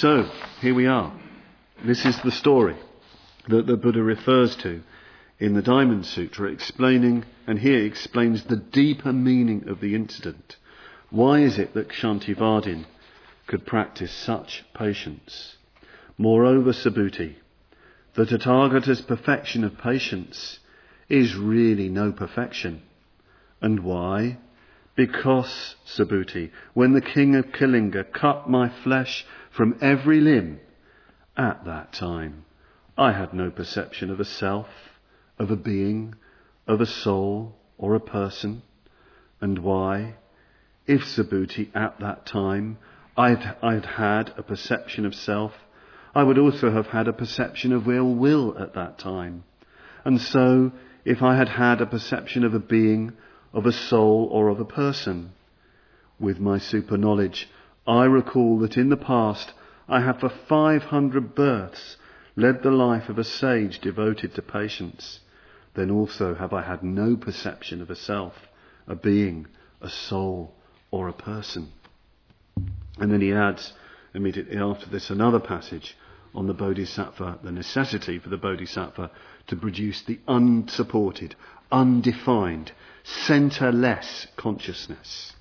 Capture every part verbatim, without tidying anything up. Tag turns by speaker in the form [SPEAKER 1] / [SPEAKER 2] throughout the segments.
[SPEAKER 1] So, here we are. This is the story that the Buddha refers to in the Diamond Sutra, explaining, and here explains the deeper meaning of the incident. Why is it that Kshantivardin could practice such patience? Moreover, Subhuti, the Tathagata's perfection of patience is really no perfection. And why? Because, Subhuti, when the king of Kalinga cut my flesh from every limb, at that time I had no perception of a self, of a being, of a soul, or a person. And why? If, Subhuti, at that time I'd, I'd had a perception of self, I would also have had a perception of ill will at that time. And so, if I had had a perception of a being, of a soul, or of a person, with my super knowledge, I recall that in the past I have for five hundred births led the life of a sage devoted to patience. Then also have I had no perception of a self, a being, a soul, or a person. And then he adds immediately after this another passage on the Bodhisattva, the necessity for the Bodhisattva to produce the unsupported, undefined, centre-less consciousness.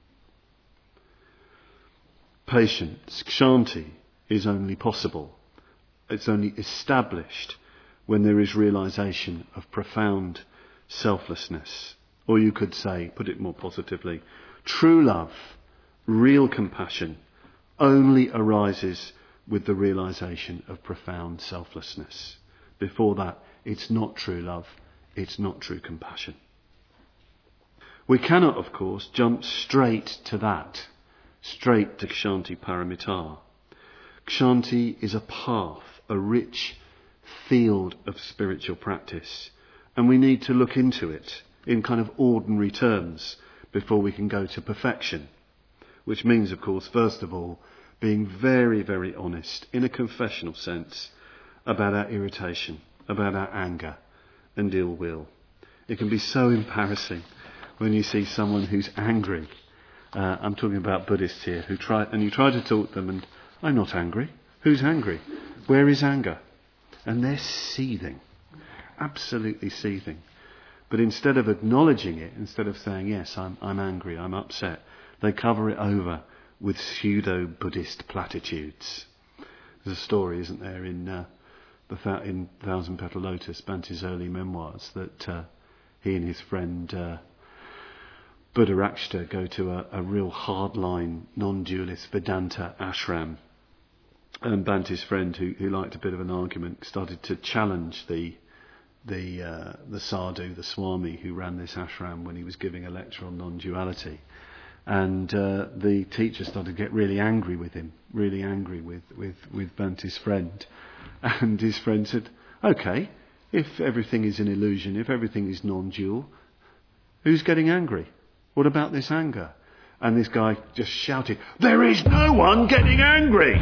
[SPEAKER 1] Patience, kshanti, is only possible. It's only established when there is realization of profound selflessness. Or you could say, put it more positively, true love, real compassion, only arises with the realization of profound selflessness. Before that, it's not true love, it's not true compassion. We cannot, of course, jump straight to that, straight to Kshanti Paramita. Kshanti is a path, a rich field of spiritual practice, and we need to look into it in kind of ordinary terms before we can go to perfection, which means, of course, first of all, being very, very honest in a confessional sense about our irritation, about our anger and ill will. It can be so embarrassing when you see someone who's angry. Uh, I'm talking about Buddhists here who try, and you try to talk to them and, I'm not angry. Who's angry? Where is anger? And they're seething, absolutely seething. But instead of acknowledging it, instead of saying, yes, I'm, I'm angry, I'm upset, they cover it over with pseudo-Buddhist platitudes. There's a story, isn't there, in uh, the in Thousand Petal Lotus, Bhante's early memoirs, that uh, he and his friend uh, Buddharakshita go to a, a real hardline, non-dualist Vedanta ashram. And Bhante's friend, who, who liked a bit of an argument, started to challenge the the uh, the sadhu, the swami, who ran this ashram when he was giving a lecture on non-duality. And uh, the teacher started to get really angry with him, really angry with, with, with Bhante's friend. And his friend said, okay, if everything is an illusion, if everything is non-dual, who's getting angry? What about this anger? And this guy just shouted, there is no one getting angry!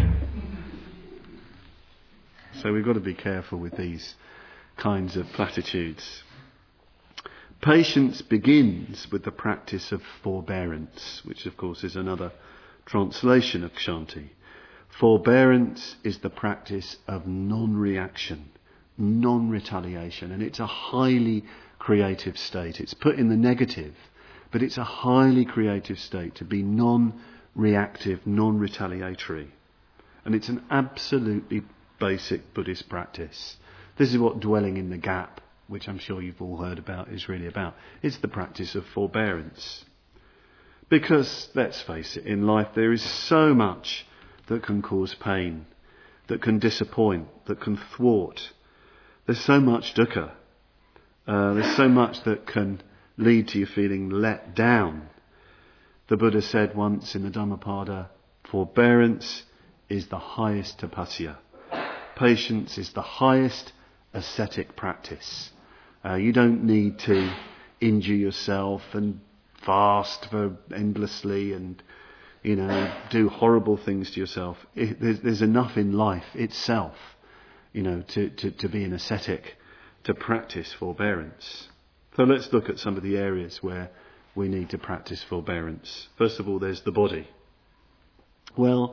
[SPEAKER 1] So we've got to be careful with these kinds of platitudes. Patience begins with the practice of forbearance, which of course is another translation of Kshanti. Forbearance is the practice of non-reaction, non-retaliation, and it's a highly creative state. It's put in the negative, but it's a highly creative state to be non-reactive, non-retaliatory. And it's an absolutely basic Buddhist practice. This is what dwelling in the gap, which I'm sure you've all heard about, is really about. It's the practice of forbearance. Because, let's face it, in life there is so much that can cause pain, that can disappoint, that can thwart. There's so much dukkha. Uh, there's so much that can lead to you feeling let down. The Buddha said once in the Dhammapada, forbearance is the highest tapasya. Patience is the highest ascetic practice. Uh, you don't need to injure yourself and fast for endlessly and, you know, do horrible things to yourself. It, there's, there's enough in life itself, you know, to, to, to be an ascetic, to practice forbearance. So let's look at some of the areas where we need to practice forbearance. First of all, there's the body. Well,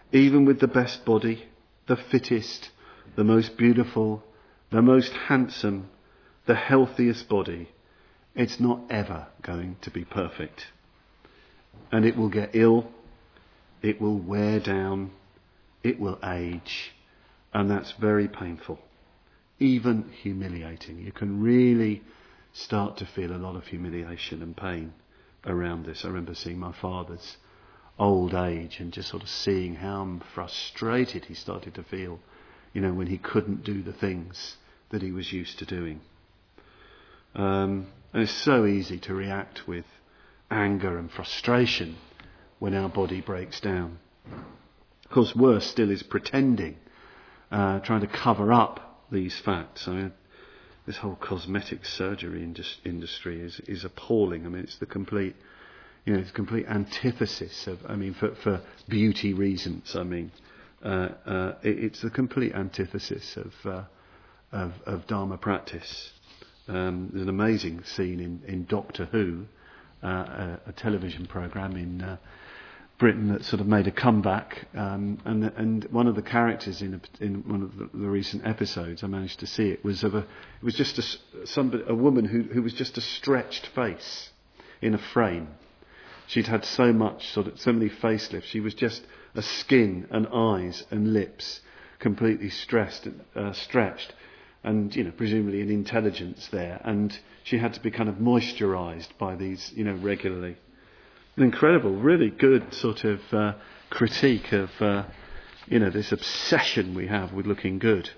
[SPEAKER 1] Even with the best body, the fittest, the most beautiful, the most handsome, the healthiest body, it's not ever going to be perfect. And it will get ill, it will wear down, it will age, and that's very painful, even humiliating. You can really start to feel a lot of humiliation and pain around this. I remember seeing my father's old age and just sort of seeing how frustrated he started to feel, you know, when he couldn't do the things that he was used to doing. Um, and it's so easy to react with anger and frustration when our body breaks down. Of course, worse still is pretending, uh, trying to cover up these facts. I mean, this whole cosmetic surgery indus- industry is, is appalling. I mean, it's the complete, you know, it's complete antithesis of, I mean, for, for beauty reasons, I mean, uh, uh, it, it's the complete antithesis of, uh, of, of Dharma practice. Um, there's an amazing scene in, in Doctor Who, uh, a, a television programme in uh, Britain that sort of made a comeback, um, and and one of the characters in a, in one of the, the recent episodes, I managed to see it, was of a it was just a somebody a woman who who was just a stretched face in a frame. She'd had so much sort of so many facelifts. She was just a skin and eyes and lips completely stressed, uh, stretched. And, you know, presumably an intelligence there. And she had to be kind of moisturised by these, you know, regularly. An incredible, really good sort of uh, critique of, uh, you know, this obsession we have with looking good.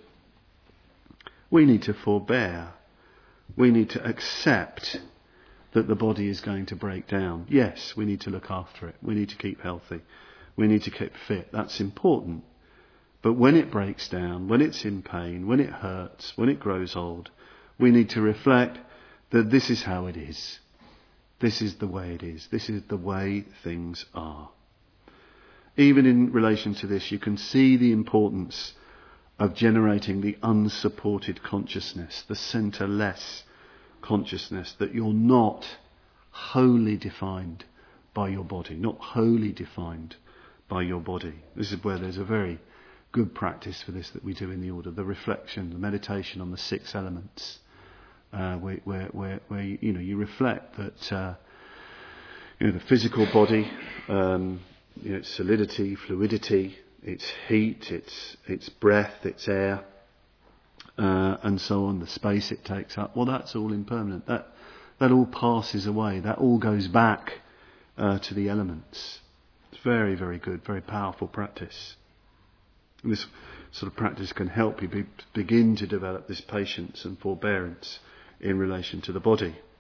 [SPEAKER 1] We need to forbear. We need to accept that the body is going to break down. Yes, we need to look after it. We need to keep healthy. We need to keep fit. That's important. But when it breaks down, when it's in pain, when it hurts, when it grows old, we need to reflect that this is how it is. This is the way it is. This is the way things are. Even in relation to this, you can see the importance of generating the unsupported consciousness, the centre-less consciousness, that you're not wholly defined by your body, not wholly defined by your body. This is where there's a very good practice for this that we do in the order, the reflection, the meditation on the six elements, uh, where, where, where, where you, you know, you reflect that, uh, you know, the physical body, um, you know, its solidity, fluidity, its heat, its its breath, its air, uh, and so on, the space it takes up. Well, that's all impermanent. That that all passes away. That all goes back uh, to the elements. It's very, very good, very powerful practice. And this sort of practice can help you be, begin to develop this patience and forbearance in relation to the body.